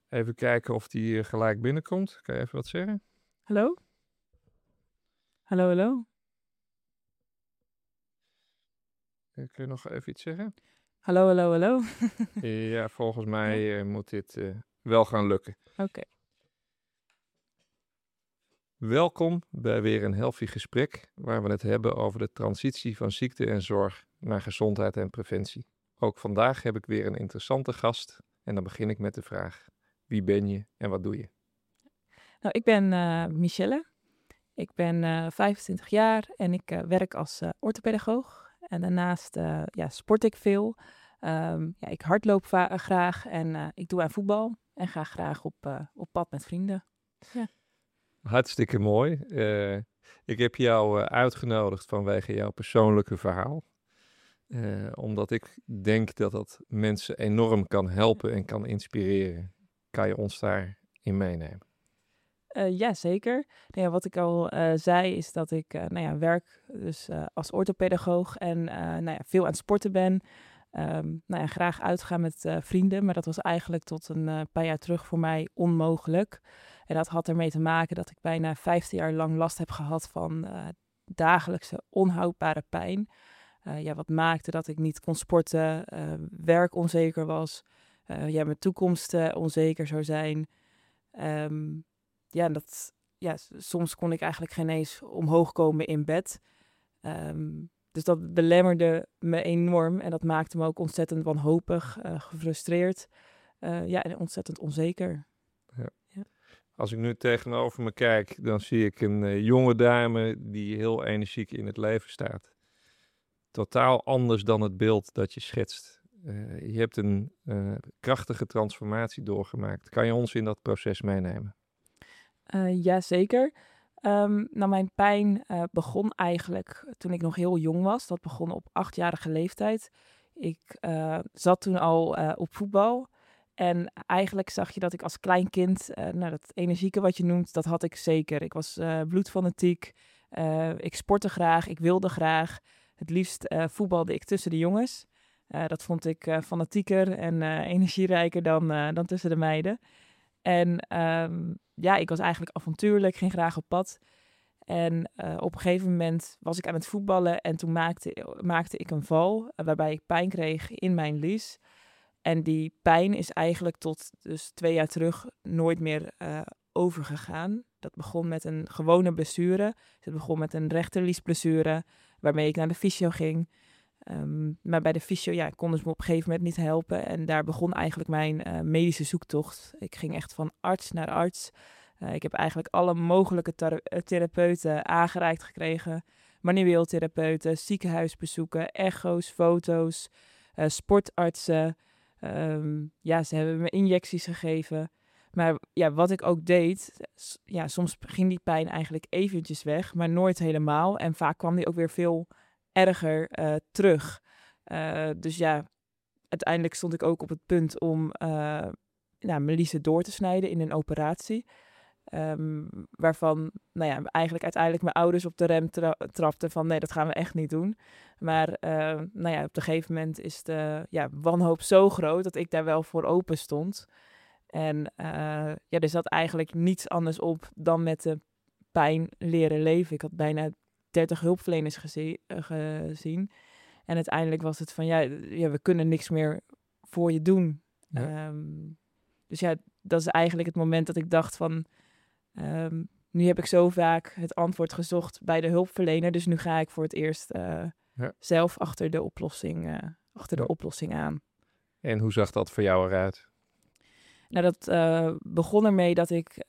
Even kijken of die gelijk binnenkomt. Kan je even wat zeggen? Hallo? Hallo, hallo? Kun je nog even iets zeggen? Hallo, hallo, hallo? Ja, volgens mij moet dit wel gaan lukken. Oké. Welkom bij weer een Healthy gesprek, waar we het hebben over de transitie van ziekte en zorg naar gezondheid en preventie. Ook vandaag heb ik weer een interessante gast en dan begin ik met de vraag: wie ben je en wat doe je? Nou, ik ben Michelle. Ik ben 25 jaar en ik werk als orthopedagoog. En daarnaast sport ik veel. Ik hardloop graag en ik doe aan voetbal. En ga graag op pad met vrienden. Hartstikke mooi. Ik heb jou uitgenodigd vanwege jouw persoonlijke verhaal. Omdat ik denk dat dat mensen enorm kan helpen en kan inspireren. Kan je ons daarin meenemen? Ja, zeker. Nou ja, wat ik al zei is dat ik werk dus, als orthopedagoog en veel aan het sporten ben. Graag uitgaan met vrienden, maar dat was eigenlijk tot een paar jaar terug voor mij onmogelijk. En dat had ermee te maken dat ik bijna 15 jaar lang last heb gehad van dagelijkse onhoudbare pijn. Wat maakte dat ik niet kon sporten, werk onzeker was, mijn toekomst onzeker zou zijn. Soms kon ik eigenlijk geen eens omhoog komen in bed. Dus dat belemmerde me enorm en dat maakte me ook ontzettend wanhopig, gefrustreerd en ontzettend onzeker. Als ik nu tegenover me kijk, dan zie ik een jonge dame die heel energiek in het leven staat. Totaal anders dan het beeld dat je schetst. Je hebt een krachtige transformatie doorgemaakt. Kan je ons in dat proces meenemen? Jazeker. Mijn pijn begon eigenlijk toen ik nog heel jong was. Dat begon op 8-jarige leeftijd. Ik zat toen al op voetbal. En eigenlijk zag je dat ik als klein kind, dat energieke wat je noemt, dat had ik zeker. Ik was bloedfanatiek. Ik sportte graag, ik wilde graag. Het liefst voetbalde ik tussen de jongens. Dat vond ik fanatieker en energierijker dan tussen de meiden. En ik was eigenlijk avontuurlijk, ging graag op pad. En op een gegeven moment was ik aan het voetballen en toen maakte ik een val waarbij ik pijn kreeg in mijn lies. En die pijn is eigenlijk tot dus 2 jaar terug nooit meer overgegaan. Dat begon met een gewone blessure. Het begon met een rechterliesblessure waarmee ik naar de fysio ging. Maar bij de fysio konden ze me op een gegeven moment niet helpen. En daar begon eigenlijk mijn medische zoektocht. Ik ging echt van arts naar arts. Ik heb eigenlijk alle mogelijke therapeuten aangereikt gekregen. Manueel therapeuten, ziekenhuisbezoeken, echo's, foto's, sportartsen. Ze hebben me injecties gegeven. Maar ja, wat ik ook deed, soms ging die pijn eigenlijk eventjes weg, maar nooit helemaal. En vaak kwam die ook weer veel erger terug. Uiteindelijk stond ik ook op het punt om mijn liezen door te snijden in een operatie. Waarvan eigenlijk uiteindelijk mijn ouders op de rem trapten van nee, dat gaan we echt niet doen. Maar op een gegeven moment is de wanhoop zo groot dat ik daar wel voor open stond. En er zat eigenlijk niets anders op dan met de pijn leren leven. Ik had bijna 30 hulpverleners gezien. En uiteindelijk was het van, we kunnen niks meer voor je doen. Ja. Dat is eigenlijk het moment dat ik dacht van, nu heb ik zo vaak het antwoord gezocht bij de hulpverlener. Dus nu ga ik voor het eerst zelf achter de oplossing aan. En hoe zag dat voor jou eruit? Nou, dat begon ermee dat ik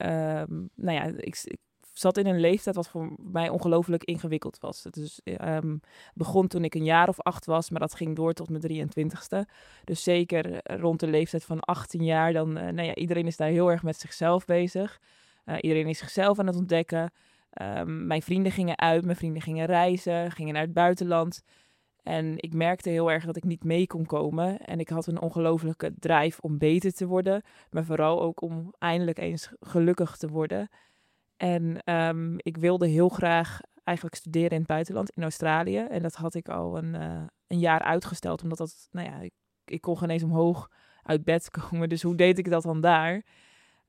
zat in een leeftijd wat voor mij ongelooflijk ingewikkeld was. Het begon toen ik een jaar of 8 was, maar dat ging door tot mijn 23ste. Dus zeker rond de leeftijd van 18 jaar, dan iedereen is daar heel erg met zichzelf bezig. Iedereen is zichzelf aan het ontdekken. Mijn vrienden gingen uit, mijn vrienden gingen reizen, gingen naar het buitenland. En ik merkte heel erg dat ik niet mee kon komen. En ik had een ongelofelijke drive om beter te worden. Maar vooral ook om eindelijk eens gelukkig te worden. En ik wilde heel graag eigenlijk studeren in het buitenland, in Australië. En dat had ik al een jaar uitgesteld. Omdat ik kon geen eens omhoog uit bed komen. Dus hoe deed ik dat dan daar?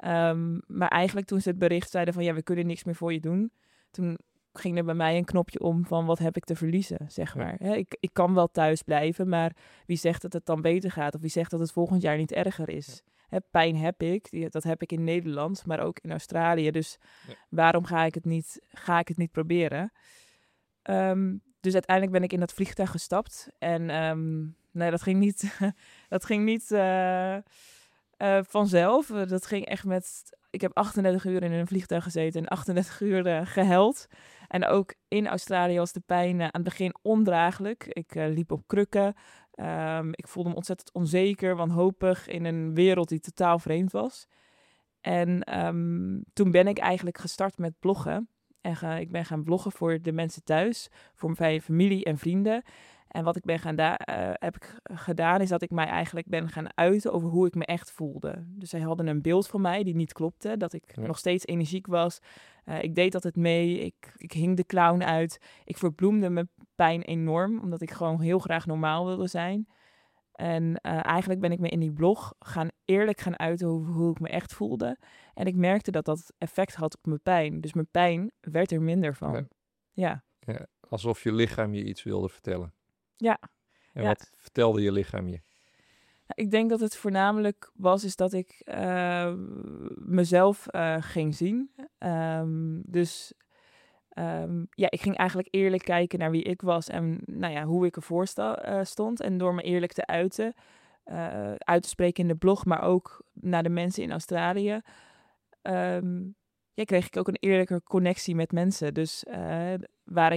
Maar eigenlijk toen ze het bericht zeiden van, ja, we kunnen niks meer voor je doen. Toen ging er bij mij een knopje om van, wat heb ik te verliezen, zeg Ja. maar. Hè, ik kan wel thuis blijven, maar wie zegt dat het dan beter gaat? Of wie zegt dat het volgend jaar niet erger is? Hè, pijn heb ik, dat heb ik in Nederland, maar ook in Australië. Dus Ja. waarom ga ik het niet proberen? Dus uiteindelijk ben ik in dat vliegtuig gestapt. En nee, dat ging niet, dat ging niet vanzelf. Dat ging echt met... Ik heb 38 uur in een vliegtuig gezeten en 38 uur gehuild. En ook in Australië was de pijn aan het begin ondraaglijk. Ik liep op krukken. Ik voelde me ontzettend onzeker, wanhopig in een wereld die totaal vreemd was. En toen ben ik eigenlijk gestart met bloggen. En ik ben gaan bloggen voor de mensen thuis, voor mijn familie en vrienden. En wat ik heb ik gedaan, is dat ik mij eigenlijk ben gaan uiten over hoe ik me echt voelde. Dus zij hadden een beeld van mij die niet klopte, dat ik nog steeds energiek was. Ik deed altijd mee, ik hing de clown uit. Ik verbloemde mijn pijn enorm, omdat ik gewoon heel graag normaal wilde zijn. En eigenlijk ben ik me in die blog eerlijk gaan uiten over hoe ik me echt voelde. En ik merkte dat dat effect had op mijn pijn. Dus mijn pijn werd er minder van. Ja. Ja, alsof je lichaam je iets wilde vertellen. Ja. En wat vertelde je lichaam je? Ik denk dat het voornamelijk is dat ik mezelf ging zien. Ik ging eigenlijk eerlijk kijken naar wie ik was en hoe ik ervoor stond. En door me eerlijk te uiten, uit te spreken in de blog, maar ook naar de mensen in Australië, kreeg ik ook een eerlijke connectie met mensen. Dus waar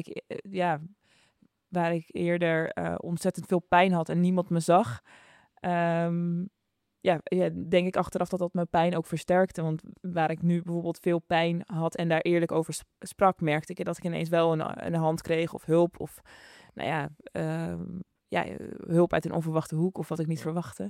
ik eerder ontzettend veel pijn had en niemand me zag, denk ik achteraf dat mijn pijn ook versterkte. Want waar ik nu bijvoorbeeld veel pijn had en daar eerlijk over sprak, merkte ik dat ik ineens wel een hand kreeg of hulp. Of hulp uit een onverwachte hoek of wat ik niet verwachtte.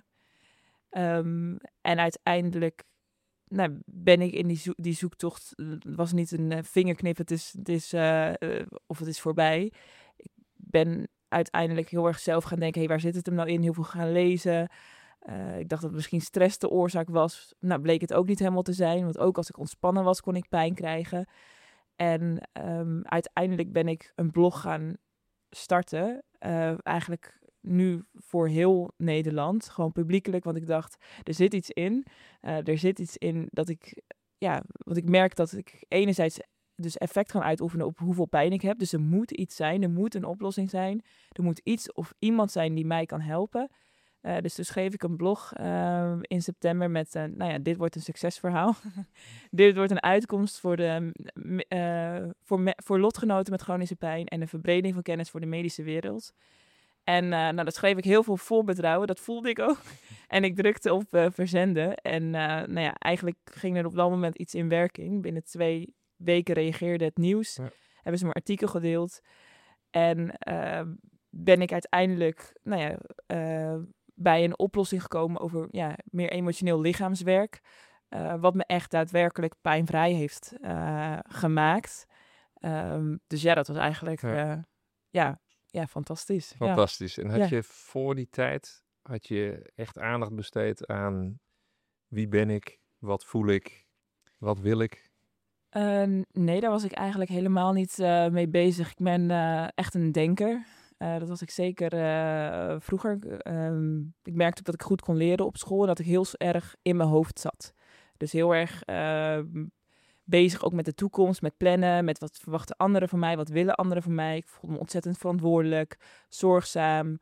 En uiteindelijk ben ik in die zoektocht. Het was niet een vingerknip, het is voorbij. Ik ben uiteindelijk heel erg zelf gaan denken, waar zit het hem nou in? Heel veel gaan lezen. Ik dacht dat misschien stress de oorzaak was. Nou, bleek het ook niet helemaal te zijn. Want ook als ik ontspannen was, kon ik pijn krijgen. En uiteindelijk ben ik een blog gaan starten. Eigenlijk nu voor heel Nederland. Gewoon publiekelijk, want ik dacht, er zit iets in. Er zit iets in dat want ik merk dat ik enerzijds dus effect kan uitoefenen op hoeveel pijn ik heb. Dus er moet iets zijn, er moet een oplossing zijn. Er moet iets of iemand zijn die mij kan helpen. Dus toen schreef ik een blog in september met, dit wordt een succesverhaal. Dit wordt een uitkomst voor lotgenoten met chronische pijn en een verbreding van kennis voor de medische wereld. En dat schreef ik heel veel vol vertrouwen, dat voelde ik ook. En ik drukte op verzenden. En eigenlijk ging er op dat moment iets in werking. Binnen 2 weken reageerde het nieuws. Ja. Hebben ze mijn artikel gedeeld. En ben ik uiteindelijk bij een oplossing gekomen over meer emotioneel lichaamswerk. Wat me echt daadwerkelijk pijnvrij heeft gemaakt. Dus dat was eigenlijk fantastisch. Fantastisch. En had je voor die tijd echt aandacht besteed aan wie ben ik, wat voel ik, wat wil ik? Nee, daar was ik eigenlijk helemaal niet mee bezig. Ik ben echt een denker. Dat was ik zeker vroeger. Ik merkte ook dat ik goed kon leren op school en dat ik heel erg in mijn hoofd zat. Dus heel erg bezig ook met de toekomst, met plannen, met wat verwachten anderen van mij, wat willen anderen van mij. Ik voelde me ontzettend verantwoordelijk, zorgzaam.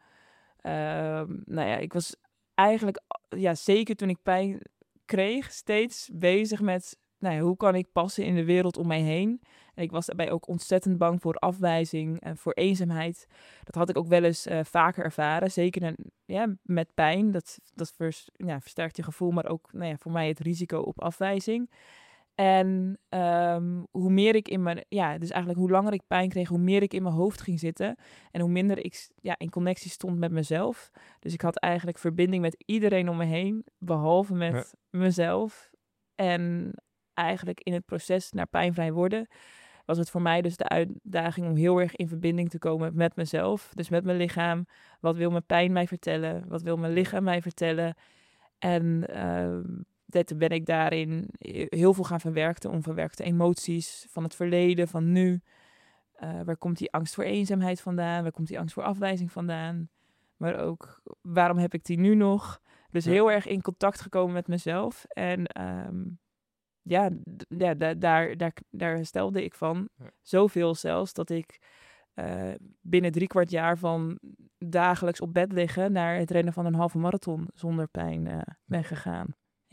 Ik was eigenlijk, zeker toen ik pijn kreeg, steeds bezig met hoe kan ik passen in de wereld om mij heen. En ik was daarbij ook ontzettend bang voor afwijzing en voor eenzaamheid. Dat had ik ook wel eens vaker ervaren, zeker met pijn. Dat versterkt je gevoel, maar ook voor mij het risico op afwijzing. En hoe meer ik dus eigenlijk hoe langer ik pijn kreeg, hoe meer ik in mijn hoofd ging zitten. En hoe minder ik in connectie stond met mezelf. Dus ik had eigenlijk verbinding met iedereen om me heen, behalve met mezelf. En eigenlijk in het proces naar pijnvrij worden, was het voor mij dus de uitdaging om heel erg in verbinding te komen met mezelf. Dus met mijn lichaam. Wat wil mijn pijn mij vertellen? Wat wil mijn lichaam mij vertellen? En ben ik daarin heel veel gaan verwerken. Onverwerkte emoties van het verleden, van nu. Waar komt die angst voor eenzaamheid vandaan? Waar komt die angst voor afwijzing vandaan? Maar ook, waarom heb ik die nu nog? Dus heel erg in contact gekomen met mezelf. En daar herstelde ik van. Ja. Zoveel zelfs, dat ik binnen 3/4 jaar van dagelijks op bed liggen naar het rennen van een halve marathon zonder pijn ben gegaan.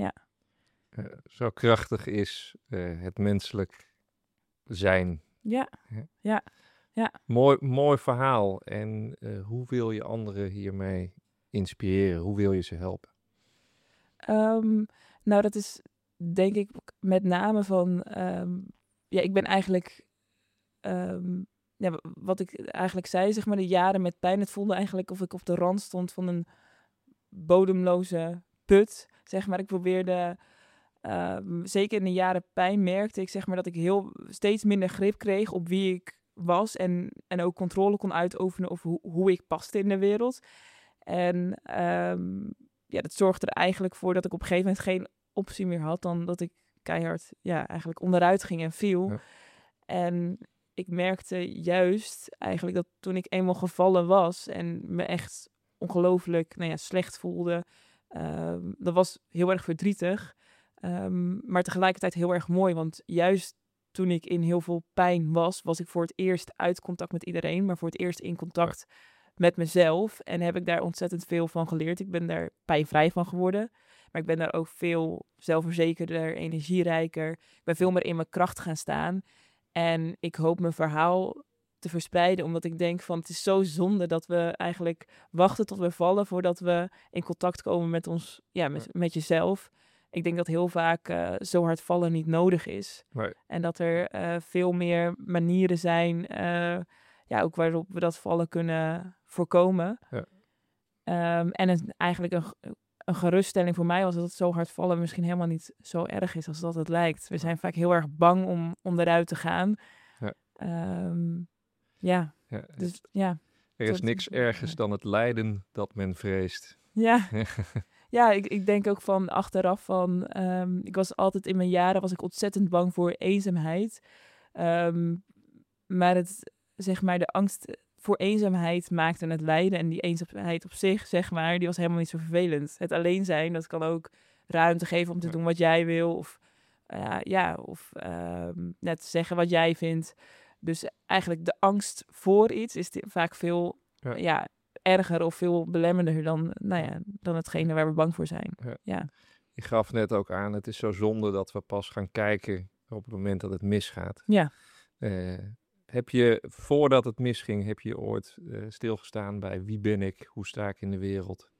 Zo krachtig is het menselijk zijn. Ja, Ja. ja. Mooi verhaal. En hoe wil je anderen hiermee inspireren? Hoe wil je ze helpen? Nou, dat is denk ik met name van... ik ben eigenlijk... wat ik eigenlijk zei, zeg maar, de jaren met pijn. Het voelde eigenlijk of ik op de rand stond van een bodemloze put. Zeg maar, ik probeerde... zeker in de jaren pijn merkte ik, zeg maar, dat ik steeds minder grip kreeg op wie ik was. En ook controle kon uitoefenen over hoe ik paste in de wereld. En dat zorgde er eigenlijk voor dat ik op een gegeven moment geen optie meer had dan dat ik keihard eigenlijk onderuit ging en viel. Ja. En ik merkte juist eigenlijk dat toen ik eenmaal gevallen was en me echt ongelooflijk slecht voelde, dat was heel erg verdrietig. Maar tegelijkertijd heel erg mooi, want juist toen ik in heel veel pijn was ik voor het eerst uit contact met iedereen, maar voor het eerst in contact met mezelf. En heb ik daar ontzettend veel van geleerd. Ik ben daar pijnvrij van geworden. Maar ik ben daar ook veel zelfverzekerder, energierijker. Ik ben veel meer in mijn kracht gaan staan. En ik hoop mijn verhaal te verspreiden, omdat ik denk van het is zo zonde dat we eigenlijk wachten tot we vallen voordat we in contact komen met ons, met jezelf. Ik denk dat heel vaak zo hard vallen niet nodig is. Nee. En dat er veel meer manieren zijn, ook waarop we dat vallen kunnen voorkomen. Ja. En eigenlijk een geruststelling voor mij was dat het zo hard vallen misschien helemaal niet zo erg is als dat het lijkt. We zijn vaak heel erg bang om eruit te gaan. Ja. Dus ja. Er is niks ergers dan het lijden dat men vreest. Ja. Ja, ik denk ook van achteraf van... ik was altijd in mijn jaren was ik ontzettend bang voor eenzaamheid. Maar de angst voor eenzaamheid maakte het lijden. En die eenzaamheid op zich, zeg maar, die was helemaal niet zo vervelend. Het alleen zijn, dat kan ook ruimte geven om te doen wat jij wil. Of net zeggen wat jij vindt. Dus eigenlijk de angst voor iets is vaak veel... erger of veel belemmerender dan hetgene waar we bang voor zijn. Ja. Je gaf net ook aan, het is zo zonde dat we pas gaan kijken op het moment dat het misgaat. Ja. Heb je, voordat het misging, heb je ooit stilgestaan bij wie ben ik, hoe sta ik in de wereld?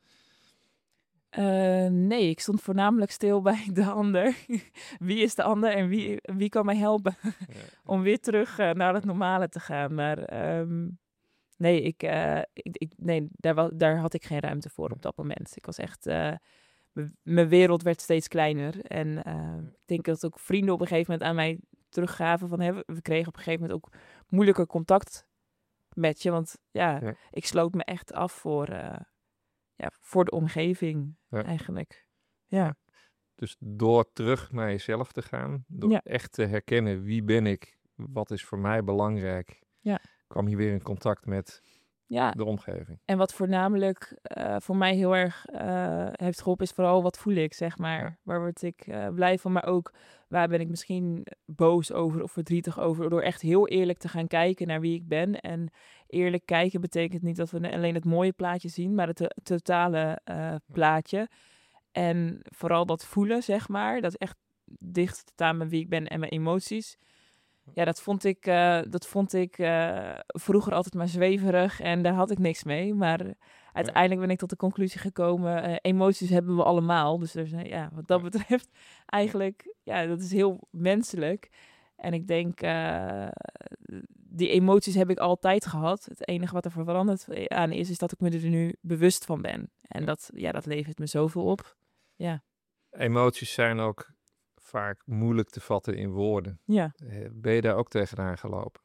Nee, ik stond voornamelijk stil bij de ander. Wie is de ander en wie kan mij helpen om weer terug naar het normale te gaan? Maar... Nee, daar had ik geen ruimte voor op dat moment. Ik was echt... mijn wereld werd steeds kleiner. En ik denk dat ook vrienden op een gegeven moment aan mij teruggaven van... we kregen op een gegeven moment ook moeilijker contact met je. Want ik sloot me echt af voor de omgeving eigenlijk. Ja. Dus door terug naar jezelf te gaan, door echt te herkennen wie ben ik, wat is voor mij belangrijk... kwam je weer in contact met de omgeving. En wat voornamelijk voor mij heel erg heeft geholpen is vooral wat voel ik, zeg maar. Ja. Waar word ik blij van, maar ook waar ben ik misschien boos over of verdrietig over. Door echt heel eerlijk te gaan kijken naar wie ik ben. En eerlijk kijken betekent niet dat we alleen het mooie plaatje zien, maar het totale plaatje. En vooral dat voelen, zeg maar. Dat echt dicht staan met wie ik ben en mijn emoties. Ja, dat vond ik vroeger altijd maar zweverig en daar had ik niks mee. Maar uiteindelijk ben ik tot de conclusie gekomen, emoties hebben we allemaal. Dus wat dat betreft eigenlijk, dat is heel menselijk. En ik denk, die emoties heb ik altijd gehad. Het enige wat er veranderd aan is dat ik me er nu bewust van ben. En dat levert me zoveel op. Ja. Emoties zijn ook... vaak moeilijk te vatten in woorden. Ja. Ben je daar ook tegenaan gelopen?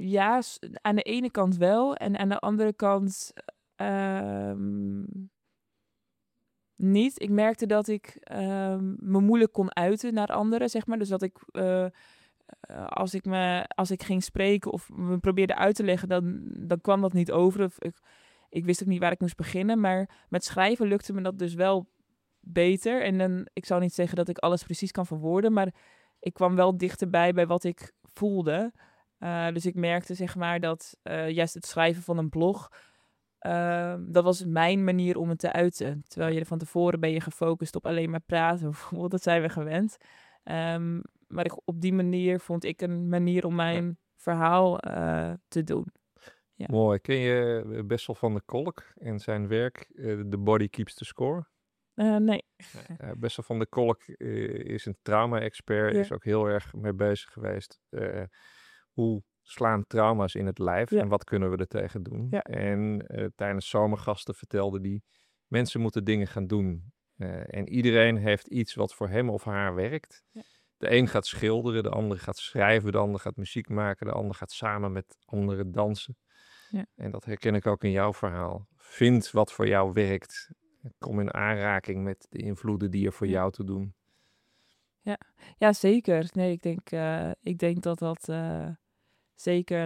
Aan de ene kant wel. En aan de andere kant... niet. Ik merkte dat ik me moeilijk kon uiten naar anderen, zeg maar. Dus dat ik, als ik ging spreken of me probeerde uit te leggen, dan kwam dat niet over. Of ik wist ook niet waar ik moest beginnen. Maar met schrijven lukte me dat dus wel beter. En dan, ik zou niet zeggen dat ik alles precies kan verwoorden, maar ik kwam wel dichterbij bij wat ik voelde. Dus ik merkte, zeg maar, dat juist het schrijven van een blog, dat was mijn manier om het te uiten. Terwijl je van tevoren ben je gefocust op alleen maar praten, bijvoorbeeld. Dat zijn we gewend. Maar op die manier vond ik een manier om mijn verhaal te doen. Ja. Mooi. Ken je Bessel van der Kolk en zijn werk The Body Keeps the Score? Nee. Bessel van der Kolk is een trauma-expert, Ja. is ook heel erg mee bezig geweest. Hoe slaan trauma's in het lijf en wat kunnen we er tegen doen? Ja. En tijdens zomergasten vertelde hij, mensen moeten dingen gaan doen. En iedereen heeft iets wat voor hem of haar werkt. Ja. De een gaat schilderen, de ander gaat schrijven, de ander gaat muziek maken, de ander gaat samen met anderen dansen. Ja. En dat herken ik ook in jouw verhaal. Vind wat voor jou werkt. Kom in aanraking met de invloeden die er voor jou te doen. Ja, zeker. Nee, ik denk dat dat zeker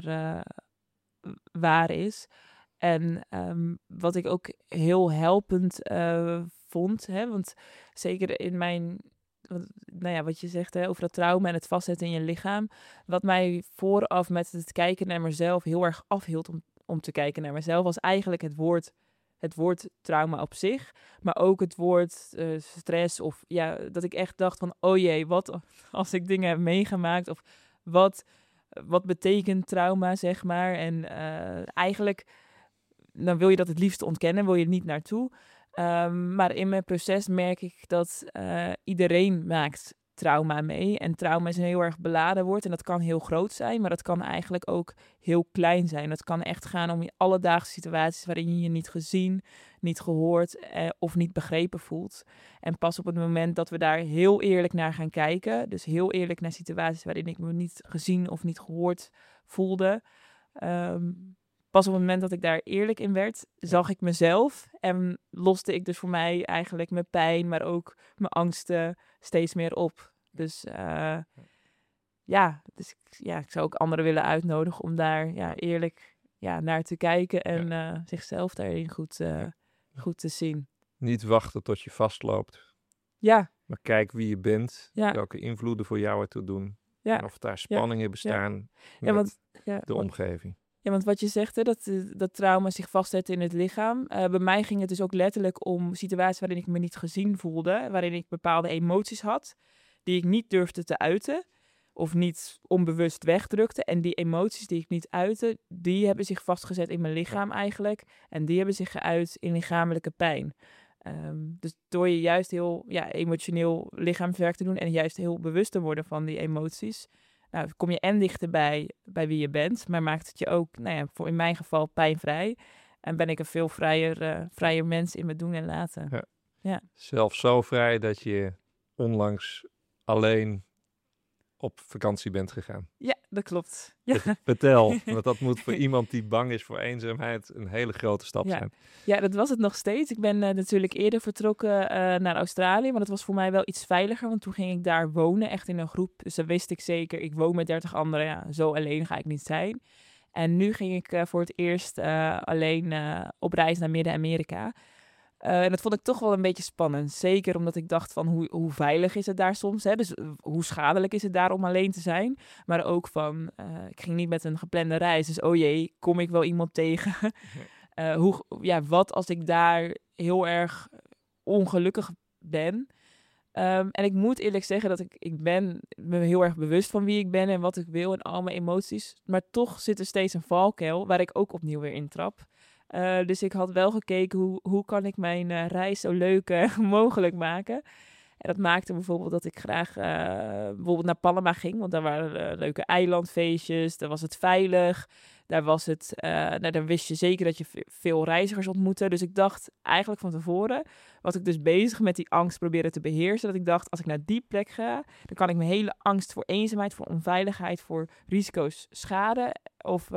waar is. En wat ik ook heel helpend vond, hè, want zeker in mijn, wat je zegt over dat trauma en het vastzetten in je lichaam, wat mij vooraf met het kijken naar mezelf heel erg afhield om te kijken naar mezelf, was eigenlijk het woord trauma op zich, maar ook het woord stress of dat ik echt dacht van, oh jee, wat als ik dingen heb meegemaakt of wat betekent trauma, zeg maar. En eigenlijk, dan wil je dat het liefst ontkennen, wil je er niet naartoe. Maar in mijn proces merk ik dat iedereen maakt trauma mee. En trauma is een heel erg beladen woord. En dat kan heel groot zijn, maar dat kan eigenlijk ook heel klein zijn. Dat kan echt gaan om alledaagse situaties waarin je je niet gezien, niet gehoord of niet begrepen voelt. En pas op het moment dat we daar heel eerlijk naar gaan kijken, dus heel eerlijk naar situaties waarin ik me niet gezien of niet gehoord voelde, pas op het moment dat ik daar eerlijk in werd, zag ik mezelf en loste ik dus voor mij eigenlijk mijn pijn, maar ook mijn angsten steeds meer op. Dus ik zou ook anderen willen uitnodigen om daar eerlijk naar te kijken en zichzelf daarin goed te zien. Niet wachten tot je vastloopt. Ja. Maar kijk wie je bent, Ja. welke invloeden voor jou ertoe doen. Ja. En of daar spanningen bestaan met de omgeving. Ja, want wat je zegt, hè, dat trauma zich vastzet in het lichaam. Bij mij ging het dus ook letterlijk om situaties waarin ik me niet gezien voelde. Waarin ik bepaalde emoties had die ik niet durfde te uiten. Of niet onbewust wegdrukte. En die emoties die ik niet uitte, die hebben zich vastgezet in mijn lichaam eigenlijk. En die hebben zich geuit in lichamelijke pijn. Dus door je juist heel emotioneel lichaamswerk te doen en juist heel bewust te worden van die emoties, kom je en dichterbij bij wie je bent, maar maakt het je ook, in mijn geval, pijnvrij. En ben ik een veel vrijer mens in mijn doen en laten. Ja. Zelfs zo vrij dat je onlangs alleen op vakantie bent gegaan. Ja, dat klopt. Ja. Vertel, want dat moet voor iemand die bang is voor eenzaamheid een hele grote stap zijn. Ja, dat was het nog steeds. Ik ben natuurlijk eerder vertrokken naar Australië, maar dat was voor mij wel iets veiliger, want toen ging ik daar wonen, echt in een groep. Dus dan wist ik zeker, ik woon met 30 anderen, zo alleen ga ik niet zijn. En nu ging ik voor het eerst alleen op reis naar Midden-Amerika. En dat vond ik toch wel een beetje spannend. Zeker omdat ik dacht van hoe veilig is het daar soms. Hè? Dus hoe schadelijk is het daar om alleen te zijn. Maar ook van, ik ging niet met een geplande reis. Dus oh jee, kom ik wel iemand tegen? Wat als ik daar heel erg ongelukkig ben? En ik moet eerlijk zeggen dat ik ben me heel erg bewust van wie ik ben en wat ik wil en al mijn emoties. Maar toch zit er steeds een valkuil waar ik ook opnieuw weer intrap. Dus ik had wel gekeken hoe kan ik mijn reis zo leuk mogelijk maken. En dat maakte bijvoorbeeld dat ik graag bijvoorbeeld naar Panama ging. Want daar waren leuke eilandfeestjes, daar was het veilig. Daar was het, daar wist je zeker dat je veel reizigers ontmoette. Dus ik dacht eigenlijk van tevoren, was ik dus bezig met die angst proberen te beheersen. Dat ik dacht, als ik naar die plek ga, dan kan ik mijn hele angst voor eenzaamheid, voor onveiligheid, voor risico's schaden of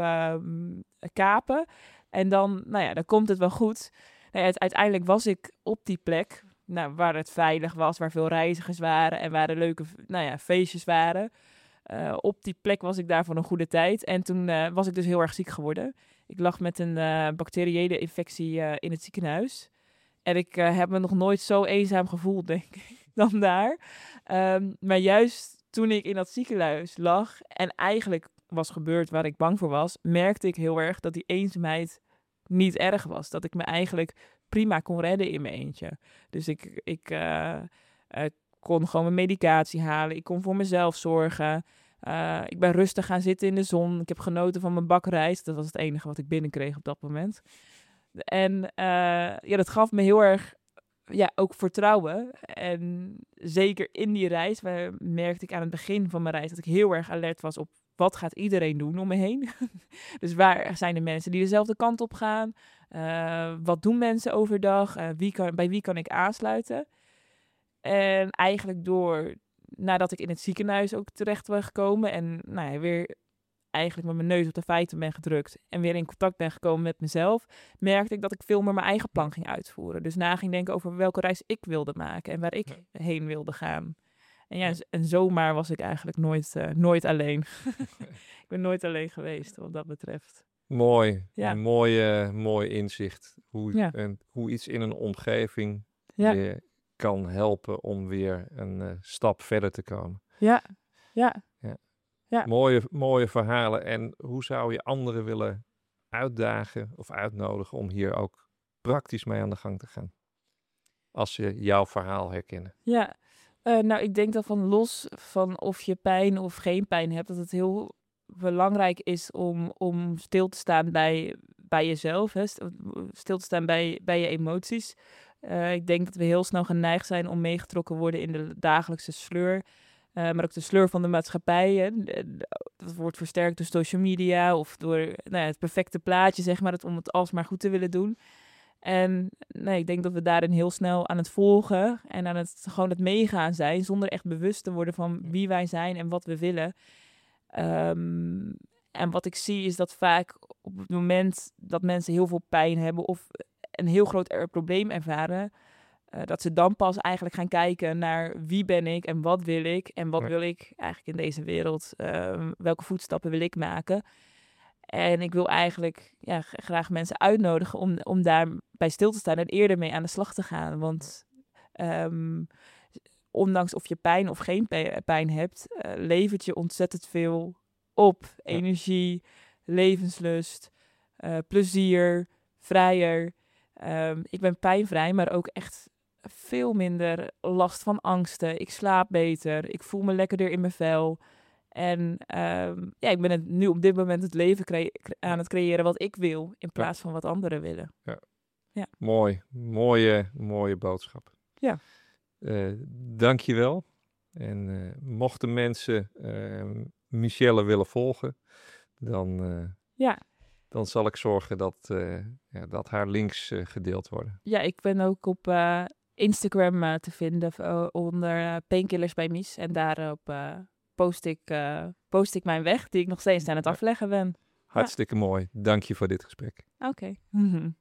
kapen. En dan komt het wel goed. Uiteindelijk was ik op die plek waar het veilig was, waar veel reizigers waren en waar er leuke feestjes waren. Op die plek was ik daar voor een goede tijd. En toen was ik dus heel erg ziek geworden. Ik lag met een bacteriële infectie in het ziekenhuis. En ik heb me nog nooit zo eenzaam gevoeld, denk ik, dan daar. Maar juist toen ik in dat ziekenhuis lag en eigenlijk was gebeurd waar ik bang voor was, merkte ik heel erg dat die eenzaamheid niet erg was. Dat ik me eigenlijk prima kon redden in mijn eentje. Dus ik kon gewoon mijn medicatie halen. Ik kon voor mezelf zorgen. Ik ben rustig gaan zitten in de zon. Ik heb genoten van mijn bak rijst. Dat was het enige wat ik binnenkreeg op dat moment. En dat gaf me heel erg ook vertrouwen. En zeker in die reis, merkte ik aan het begin van mijn reis dat ik heel erg alert was op wat gaat iedereen doen om me heen. Dus waar zijn de mensen die dezelfde kant op gaan? Wat doen mensen overdag? Bij wie kan ik aansluiten? En eigenlijk nadat ik in het ziekenhuis ook terecht ben gekomen en weer eigenlijk met mijn neus op de feiten ben gedrukt en weer in contact ben gekomen met mezelf, merkte ik dat ik veel meer mijn eigen plan ging uitvoeren. Dus na ging denken over welke reis ik wilde maken en waar ik heen wilde gaan. En en zomaar was ik eigenlijk nooit alleen. Ik ben nooit alleen geweest wat dat betreft. Mooi. Ja. Een mooi inzicht. Hoe iets in een omgeving je kan helpen om weer een stap verder te komen. Ja. Mooie verhalen. En hoe zou je anderen willen uitdagen of uitnodigen om hier ook praktisch mee aan de gang te gaan? Als ze jouw verhaal herkennen. Ja, ik denk dat van los van of je pijn of geen pijn hebt, dat het heel belangrijk is om stil te staan bij jezelf. Hè? Stil te staan bij je emoties. Ik denk dat we heel snel geneigd zijn om meegetrokken worden in de dagelijkse sleur. Maar ook de sleur van de maatschappij. Hè? Dat wordt versterkt door social media of door het perfecte plaatje, zeg maar, om het alsmaar goed te willen doen. En ik denk dat we daarin heel snel aan het volgen en aan het meegaan zijn, zonder echt bewust te worden van wie wij zijn en wat we willen. En wat ik zie is dat vaak op het moment dat mensen heel veel pijn hebben of een heel groot probleem ervaren, dat ze dan pas eigenlijk gaan kijken naar wie ben ik en wat wil ik en wat wil ik eigenlijk in deze wereld, welke voetstappen wil ik maken. En ik wil eigenlijk graag mensen uitnodigen om daarbij stil te staan en eerder mee aan de slag te gaan. Want ondanks of je pijn of geen pijn hebt, levert je ontzettend veel op. Energie, levenslust, plezier, vrijer. Ik ben pijnvrij, maar ook echt veel minder last van angsten. Ik slaap beter, ik voel me lekkerder in mijn vel. En ik ben nu op dit moment het leven aan het creëren wat ik wil, in plaats van wat anderen willen. Ja. Mooie boodschap. Ja. Dank je wel. En mochten mensen Michelle willen volgen, dan zal ik zorgen dat haar links gedeeld worden. Ja, ik ben ook op Instagram te vinden onder Painkillers bij Mies. En daarop post ik mijn weg, die ik nog steeds aan het afleggen ben. Hartstikke mooi. Dank je voor dit gesprek. Oké.